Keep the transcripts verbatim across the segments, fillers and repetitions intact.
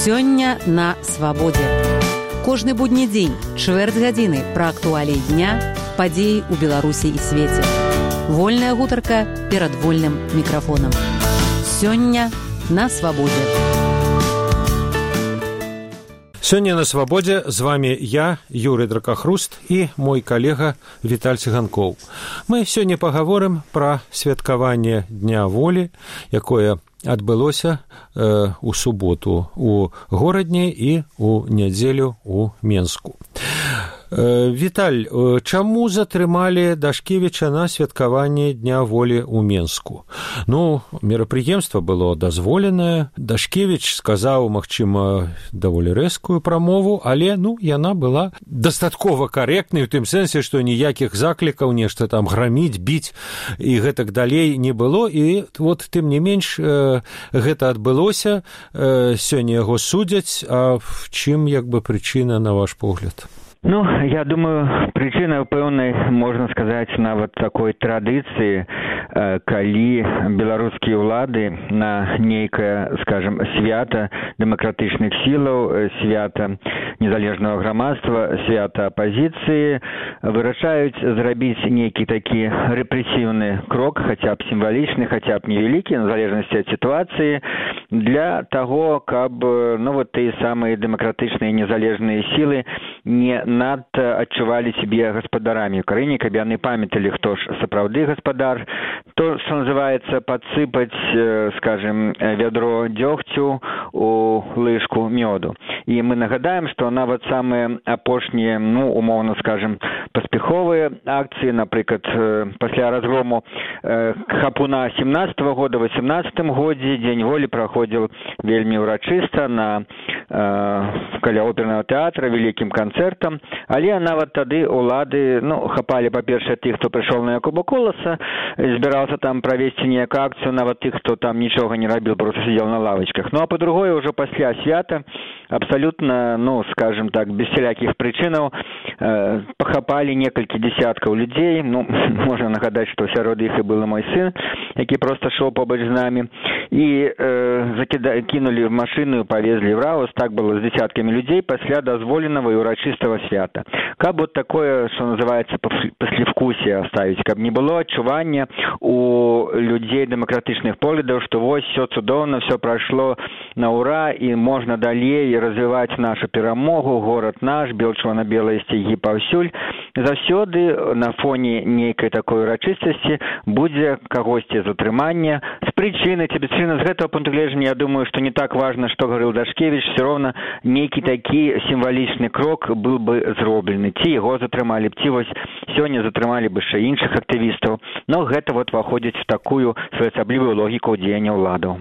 Сёння на свабодзе. Кожны будні дзень, чвэрць гадзіны пра актуаліі дня, падзеі ў Беларусі і свеце. Вольная гутарка перад вольным мікрафонам. Сёння на свабодзе. Сёння на свабодзе з вами я, Юрый Дракахруст, і мой калега Віталь Цыганкоў. Мы сёння пагаворым пра святкаванне Дня волі, якое адбылося э, у суботу у горадні і у нядзелю у Менску. Э, Віталь, э, чаму затрымалі Дашкевіча на святкаванне Дня волі ў Менску? Ну, мерапрыемства было дазволенае. Дашкевіч сказаў, магчыма, даволі рэзкую прамову, але, ну, яна была дастаткова карэктнай, у тым сэнсе, што ніякіх заклікаў нешта там граміць, біць і гэтак далей не было. І вот, тым не менш, э, гэта адбылося, э, сёння яго судзяць, а в чым, як бы, прычына, на ваш погляд? Ну, я думаю, прычына пэўнай, можна сказаць, нават такой традыцыі, калі беларускія ўлады на нейкае, скажем, свята дэмакратычных сілаў, свята незалежнага грамадства, свята апазіцыі вырашаюць зрабіць нейкі такі рэпрэсіўны крок, хаця б сімвалічны, хаця б невялікі, в залежнасці ад сітуацыі, для таго, каб, ну, вот тыя самыя дэмакратычныя незалежныя сілы не надта адчувалі сябе гаспадарамі ў краіне, каб яны памяталі, хто ж сапраўды гаспадар, то, што называецца, падсыпаць, скажем, вядро дзёгцю у лыжку мёду. І мы нагадаем, што нават самыя апошнія, ну, умоўна, скажем, паспяховыя акцыі, напрыклад, пасля разгрому Хапуна семнадцатага года, васемнаццатым годзе Дзень волі праходзіў вельмі ўрачыста на э, каля опернага тэатра, вялікім канцэртам, але нават тады улады, ну, хапалі, па-першае, тых, хто прыйшоў на Якуба Коласа, збіраўся там правесці неякую акцыю, нават тых, хто там нічога не рабіў, проста сидзеў на лавачках. Ну, а па-другое, ўжо пасля свята абсалютна, ну, скажем так, без всялякіх прычынаў э, пахапалі некалькі десяткаў людзей. Ну, можна нагадаць, што сярод іх і был мой сын, які проста шоў побач з намі, і э, закіда... кинули в машину и повезли в Раус. Так было с десятками людей пасля дазволеного и урочистого свята. Каб вот такое, что называется, послевкусие оставить, каб не было адчування у людей демократичных поглядов, что вот все цудоўна, все прошло на ура, и можно далей развивать нашу перамогу, город наш, бел-чырвона-белыя сцягі паўсюль. Заўсёды на фоне нейкай такой урачыстасці будзе кагосьці затрымання з прычыны ці без прычыны. З гэтага пункту гледжання, я думаю, что не так важно, что говорил Дашкевич, все равно нейкі такі сімвалічны крок был бы зроблены. Ці яго затрымалі б, ці вось сёння затрымалі бы яшчэ іншых актывістаў. Но гэта вот выходзіць в такую своеасаблівую логіку дзеяння ўладаў.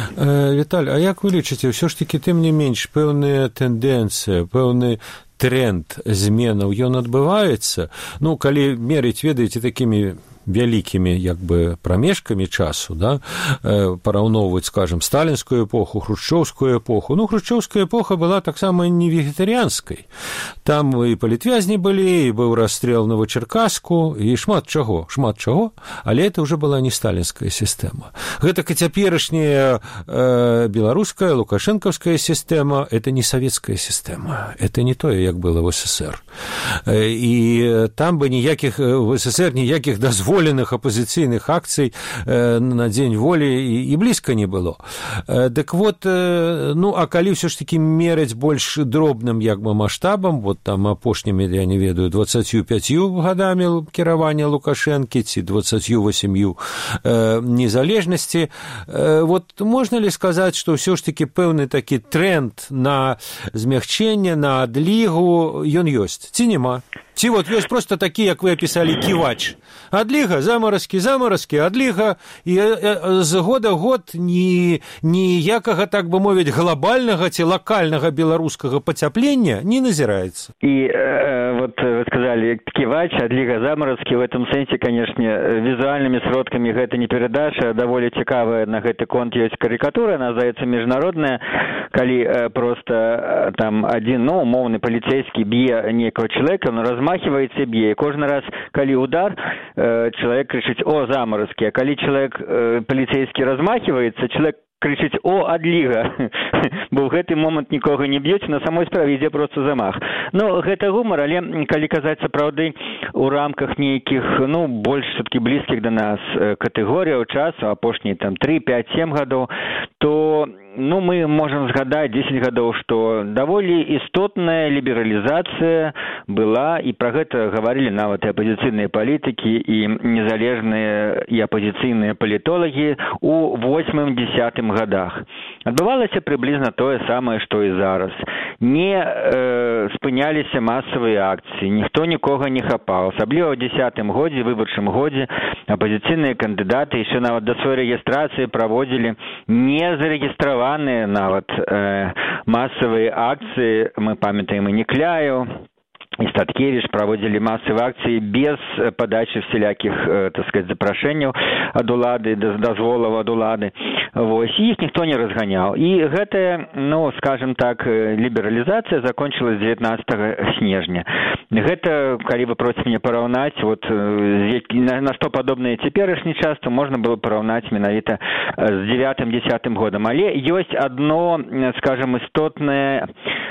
Э, Віталь, а як вы лічыце, ўсё ж такі тым не менш пэўная тэндэнцыя, пэўны тренд зменаў, ён адбываецца? Ну, калі мерыць, ведаеце, такімі вялікімі, як бы, прамежкамі часу, да, э, параўноўваць, скажем, сталінскую эпоху, хрушчоўскую эпоху. Ну, хрушчоўская эпоха была таксама не вегетарыянскай. Там і палітвязні былі, і быў расстрэл Новачеркаску, і шмат чаго, шмат чаго, але это ўжо была не сталінская сістэма. Гэтак і цяперашняя э, беларуская, лукашэнкаўская сістэма, это не савецкая сістэма, это не тое, як было в СССР. Э, і там бы ніякіх, в СССР ніякіх дазволаў воленых апозіцыйных акцый э, на Дзень волі і, і блізка не было. Э, дык вот, э, ну, а калі ўсё ж такі мераць больш дробным, як бы, маштабам, вот там апошнімі, я не ведаю, дваццаццю пяццю гадамі кіравання Лукашэнкі ці дваццаццю васьмю э, незалежнасці, э, вот можна ли сказаць, што ўсё ж такі пэўны такі тренд на змягчэнне, на адлігу, ён ёсць, ці нема? Ці вот ёсць просто такі, як вы апісалі, ківач. Адліга, замаразкі, замаразкі, адліга, і з года год ні, ніякага, так бы мовіць, глобальнага ці лакальнага беларускага пацяплення не назіраецца. І э, вот вы сказали, ківач, адліга, замаразкі, в этом сэнсе, конечно, візуальнымі сродкамі гэта не перадача, даволі цікавая на гэты конт ёсць карикатура, называется міжнародная, калі э, просто э, там один, ну, умоўны паліцейскі б'е некого чалавека, он размахивается и б'е. И кожны раз, калі удар, э, человек кричит: «О, заморозки!» А коли человек э, полицейский размахивается, человек крычыць о адліга, бо ў гэты момант нікога не б'юць, на самой справе ідзе проста замах. Ну гэта гумар, але калі казаць сапраўды у рамках нейкіх ну больш все-таки блізкіх да нас катэгорыяў часу, апошнія там тры пяць сем гадоў, то ну, мы можем згадаць дзесяць гадоў, што даволі істотная лібералізацыя была, і пра гэта гаварылі нават і апазіцыйныя палітыкі, і незалежныя і апазіцыйныя палітолагі у восьмым-дзесятым гадах. Адбывалася прыблізна тое самае, што і зараз. Не э, спыняліся масавыя акцыі, ніхто нікога не хапаў. Асабліва ў дзесятым годзе, выбарчым годзе, апазіцыйныя кандыдаты яшчэ нават да сваёй рэгістрацыі праводзілі не зарэгістраваныя нават э, масавыя акцыі. Мы памятаем і Некляеў, і Статкевіч праводзілі масавыя акцыі без падачы всялякіх, э, так сказать, запрашэнняў ад улады, дазволаў ад улады. Вось, іх ніхто не разганяў. І гэтая, ну, скажем так, лібералізацыя закончылась дзевятнаццатага снежня. Гэта, калі вы просіце мне параўнаць, вот, на, на што падобнае цяперашні час, то можна было параўнаць менавіта з дзевятым-дзесятым годам. Але ёсць адно, скажем, істотнае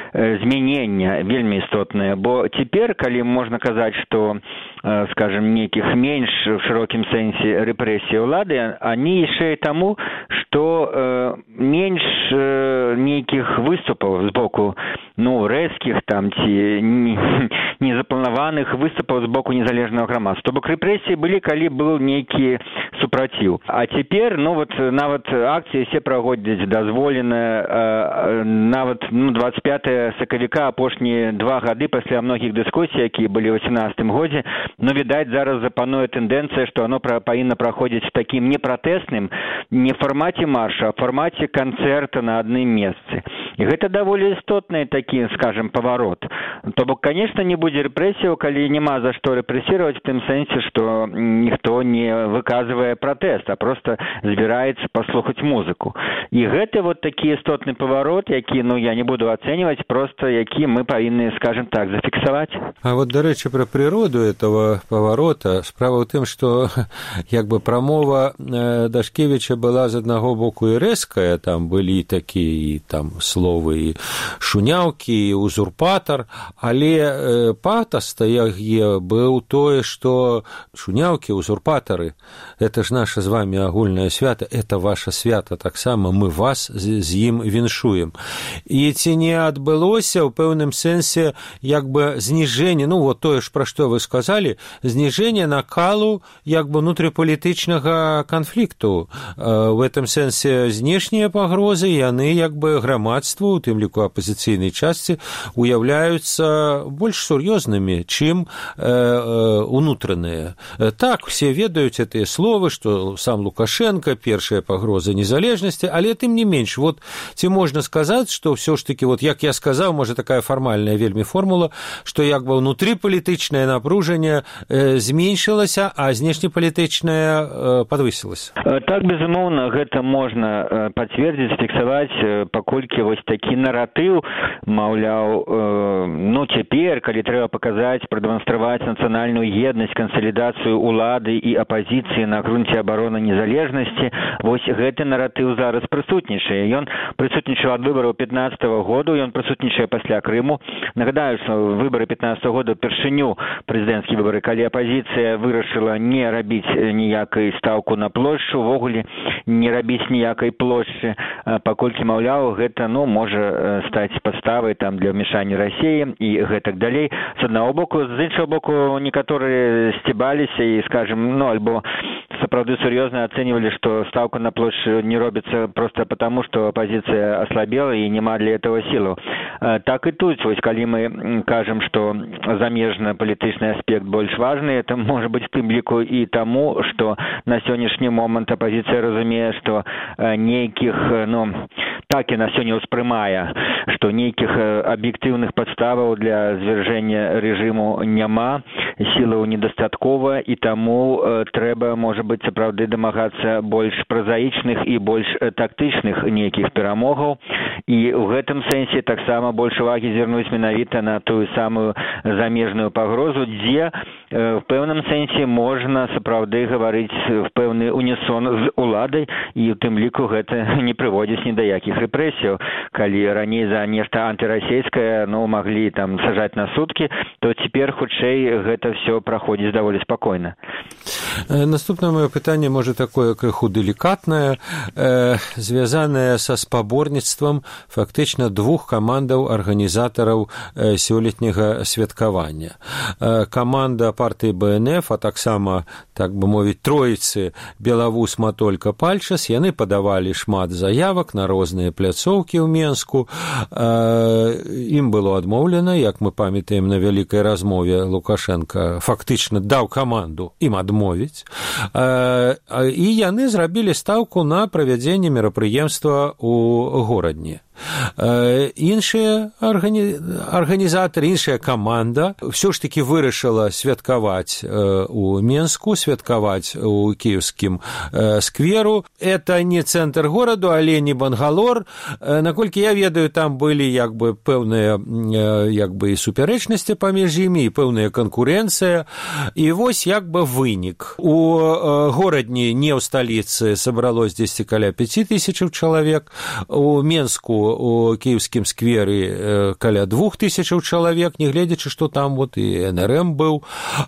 змяненне, вельмі істотнае, бо цяпер, калі можна казаць, што, скажем, нейкіх менш в шырокім сэнсе рэпрэсій улады, они яшчэ і таму, што э, менш э, нейкіх выступаў з боку, ну, рэзкіх там ці незапланаваных выступаў з боку незалежнага грамадства. То бок рэпрэсіі былі, калі быў нейкі супраціў. А цяпер, ну, вот нават акцыі все праходзяць дазволена, э, нават ну, двадцать пятага сакавіка, апошнія два гады пасля многіх дыскусій, якія былі ў восемнадцатым годзе, ну, відаць, зараз запануе тэндэнцыя, што оно пра, павінна праходзіць такім не пратэсным, не фармаце марша, а фармаце канцэрта на адным месцы. І гэта даволі істотны такі, скажем, паварот. То бок, конечно, не будзе рэпрэсіяў, калі няма за што рэпрэсіраваць, в тым сэнсе, што ніхто не выказвае пратэст, а проста збіраецца паслухаць музыку. І гэта вот такі істотны паварот, які, ну, я не буду ацэньваць, просто які мы павінны, скажем так, зафіксаваць. А вот, дарэчы, пра прыроду этого паварота, справа ў тым, што як бы прамова Дашкевіча была з аднаго боку і рэзкая, там былі такія там словы і шуняўкі, і узурпатар, але патас яе быў тое, што шуняўкі, узурпатары, это ж наша з вами агульнае свята, это ваша свята таксама, мы вас з ім віншуем. І ці не адбылося ў пэўным сэнсе як бы зніжэнне, ну вот тое ж, пра што вы сказалі, зніжэнне накалу як бы внутрипалітычнага канфлікту. В этом сэнсе знешнія пагрозы, яны як бы грамадству, у тым ліку апазіцыйнай частцы, уяўляюцца больш сур'ёзнымі, чым унутраныя. Так, все ведаюць гэтыя словы, што сам Лукашенко, першая пагроза незалежнасці, але тым не менш, вот ці можна сказаць, што ўсё ж таки, вот як я сказаў, можа такая фармальная вельмі формула, што як бы внутрипалітычнае напружанне э, зменшылася, а знешнепалітычнае э, падвысілася. Так, безумоўна, гэта можна пацвердзіць, фіксаваць, паколькі вось такі наратыў, маўляў, э, ну цяпер, калі трэба паказаць, прадэманстраваць нацыянальную еднасць, кансалідацыю улады і апазіцыі на грунце абароны незалежнасці, вось гэты наратыў зараз прысутнічае. Ён прысутнічаў ад выбараў пятнаццатага году, ён прысутнічае пасля Крыму. Нагадаю, што выбары пятнаццатага года першыню прэзідэнцкія выбары, калі апазіцыя вырашыла не рабіць ніякай стаўку на плошчу, увогуле не рабіць ніякай плошчы, паколькі, маўляў, гэта, ну, можа стаць падставай там для ўмешання Расіі і гэтак далей. З аднаго боку, з іншага боку, некаторыя сцібаліся і, скажем, ну, альбо сапраўды сур'ёзна ацэньвалі, што стаўка на плошчы не робіцца проста потому, што апазіцыя аслабела і няма для этого сілаў. Так і тут, вось, калі мы кажам, што замежна-палітычны аспект больш важны, это можа быць в тым ліку і таму, што на сённяшні момант апазіцыя разумее, што нейкіх, ну, так і на сёння ўспрымае, што нейкіх аб'ектыўных падставаў для звяржэння рэжыму няма, сілаў недастаткова, і таму трэба, можа быць, быць, сапраўды дамагацца больш празаічных і больш тактычных нейкіх перамогаў. І ў гэтым сэнсе таксама больш увагі звернуць менавіта на тую самую замежную пагрозу, дзе в пэўным сэнсе можна сапраўды гаварыць в пэўны унісон з уладай, і ў тым ліку гэта не прыводзіць ні да якіх рэпрэсіяў. Калі раней за нешта антырасійскае, ну, маглі там сажаць на суткі, то цяпер хутчэй гэта ўсё праходзіць даволі спакойна. Наступнае маё пытанне, можа, такое крыху делікатнае, э, звязанае са спаборніцтвам фактычна двух камандаў арганізатараў э, сёлетняга святкавання. Э, каманда партыі бэ эн эф, а таксама, так бы мовіць, троіцы Белавус, Матолька, Пальчас, яны падавалі шмат заявак на розныя пляцоўкі ў Менску. Э, ім было адмоўлена, як мы памятаем, на вялікай размове Лукашенко фактычна даў каманду ім адмовіць. Э, і яны зрабілі стаўку на правядзенне мерапрыемства ў горадні. Іншыя арганізатары, іншая каманда ўсё ж такі вырашыла святкаваць у Менску, святкаваць у кіеўскім скверу. Это не цэнтр гораду, але не Бангалор. Наколькі я ведаю, там былі як бы пэўныя як бы і супярэчнасці паміж імі, і пэўная канкурэнцыя. І вось як бы вынік. У горадні, не ў сталіцы, сабралось дзесьці каля пяць тысячаў чалавек, у Менску у кіеўскім скверы каля двух тысячаў чалавек, нягледзячы, што там вот і эн эр эм быў.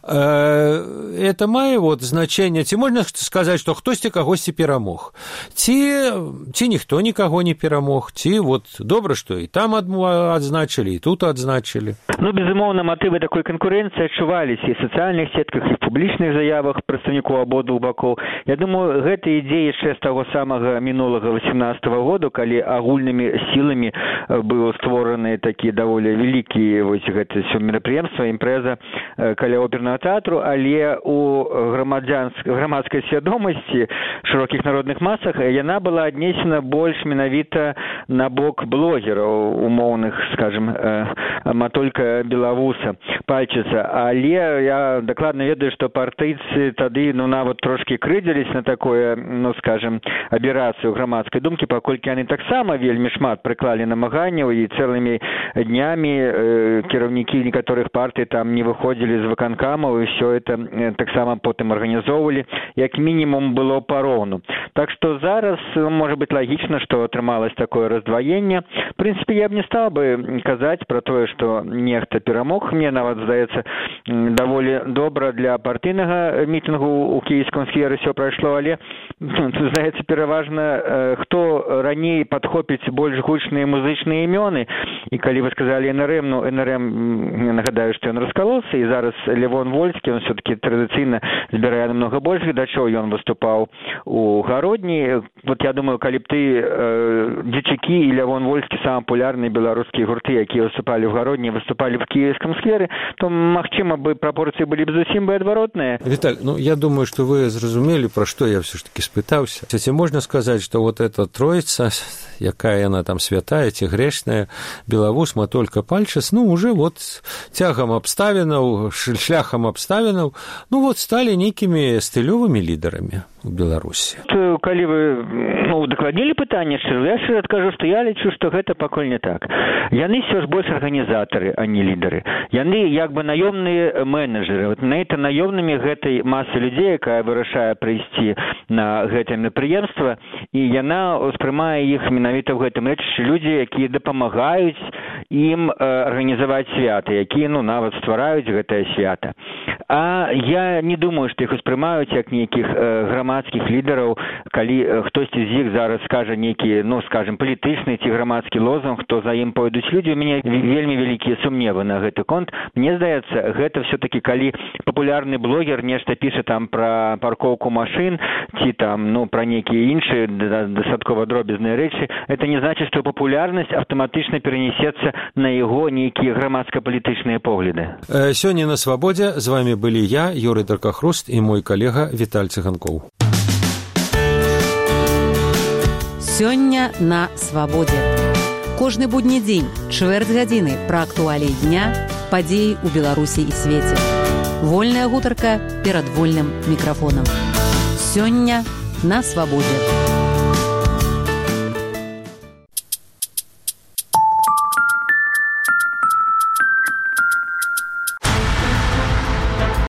Это мае вот значэнне. Ці можна сказаць, што хтосьці кагосьці перамог? Ці, ці ніхто нікаго не перамог? Ці вот добра, што і там адзначылі, і тут адзначылі? Ну, безумоўна, матывы такой канкурэнцыі адчуваліся і ў сацыяльных сетках, і в публічных заявах прадстаўнікоў абодвух бакоў. Я думаю, гэта ідзе яшчэ з таго самага мінулага васемнаццатага году, калі агульнымі сіламі быў створаны такі даволі вялікі вось гэта ўсё мерапрыемства, імпрэза каля опернага тэатру, але у грамадскай свядомасці, шырокіх народных масах яна была аднесена больш менавіта на бок блогераў, умоўных, скажем, Матолька, Белавуса, Пальчаса. Але я дакладна ведаю, што партыйцы тады, ну, нават трошкі крыдзілись на такое, ну, скажем, аберацыю грамадскай думкі, паколькі яны таксама вельмі шмат прыклалі намаганняў, і цэлымі днямі э, кіраўнікі некаторых партый там не выходзілі з выканкамаў, і ўсё это э, таксама потым арганізоўвалі, як мінімум было пароўну. Так што зараз, можа быць, лагічна, што атрымалось такое раздваенне. В прынцыпе, я б не стаў бы казаць пра тое, што нехта перамог. Мне нават здаецца даволі добра для партыйнага мітынгу ў кіеўскім скверы ўсё прайшло, але здаецца пераважна, э, хто раней падхопіць больш гучныя музычныя імёны. І калі вы сказалі эн эр эм, ну, эн эр эм, нагадаю, што ён раскалоўся, і зараз Левон Вольскі, он все-таки традыцыйна збірае намного больш гледачоў, ён выступаў у гародні. Вот я думаю, калі б ты э, Дзічакі і Левон Вольскі, самыя папулярныя беларускія гурты, якія выступалі ў гародні, выступалі в кіеўскім скверы, то, магчыма, бы прапорцыі былі б зусім бы адваротныя. Віталь, ну, я думаю, што вы зразумелі, пра што я все ж таки спытаўся. Ці можна сказаць, што вот эта троица, якая яна там святая ці грэшная, Белавус, Матолька, Пальчас, ну, уже вот цягам абставінаў, шляхам абставінаў, ну, вот сталі нейкімі стылёвымі лідарамі у Беларусі. Калі вы, ну, дакладнілі пытанне, я шчыра адкажу, што я лічу, што гэта пакуль не так. Яны ўсё ж больш арганізатары, а не лідары. Яны як бы наёмныя менеджеры. Вот на это наёмнымі гэтай масы людзей, якая вырашае прыйсці на гэтае мерапрыемства, і яна ўспрымае іх менавіта ў гэтым рэчышчы людзі, якія дапамагаюць ім э, арганізаваць свята, якія, ну, нават ствараюць гэтае свята. А я не думаю, што іх успрымаюць як нейкіх э, грамадскіх лідараў, калі э, хтосьці з іх зараз скажа нейкі, ну, скажем, палітычны ці грамадскі лозунг, то за ім пойдуць людзі. У мяне вельмі вялікія сумневы на гэты конт. Мне здаецца, гэта все-таки, калі папулярны блогер нешта піша там пра паркоўку машын ці там, ну, пра нейкія іншыя дастаткова дробязныя рэчы, это не значыць, што папулярнасць аўтаматычна перанесецца на яго нейкія грамадска-палітычныя погляды. Сёння на Свабодзе з вами былі я, Юрый Даркахруст, і мой калега Віталь Цыганкоў. Сёння на Свабодзе. Кожны будні дзень, чвэрць гадзіны пра актуаліі дня, падзеі ў Беларусі і свеце. Вольная гутарка перад вольным мікрафонам. Сёння на свабодзе.